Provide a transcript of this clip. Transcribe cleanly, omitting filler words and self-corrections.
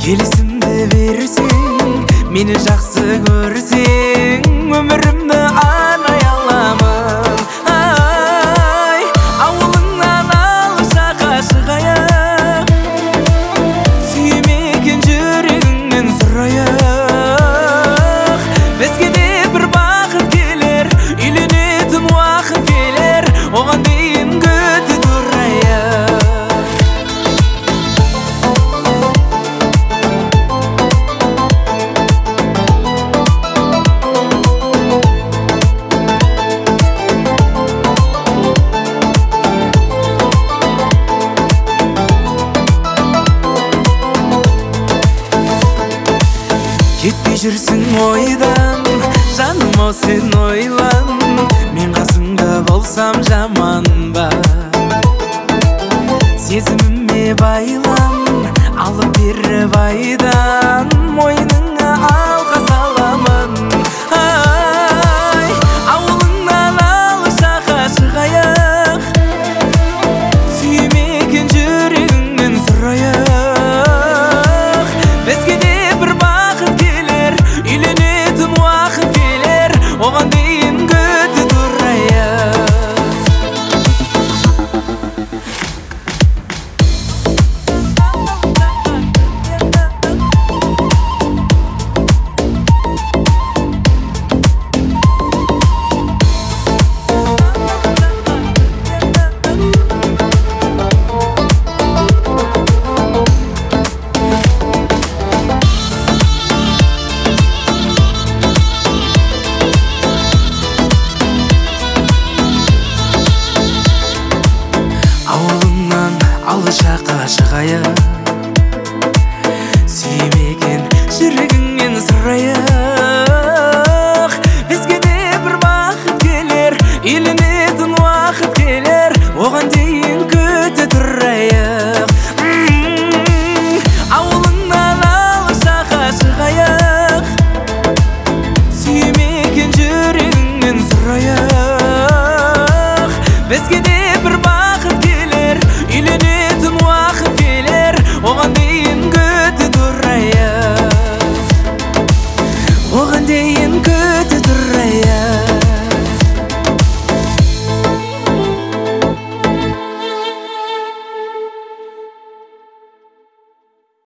келісімді берсең, мені жақсы көрсең, өмірімді арнай аламын. Ай, ауылыңнан алыса шығайық, сүймеген жүрегіңнен сұрайық. Бізге де бір бақыт келер, үйленетін уақыт келер, оған дейін күте тұрайық. Кетпей жүрсің ойдан, жаным-ау сен ойлан, мен қасыңда болсам жаман ба? Сезіміме байлан, алып беріп айдан.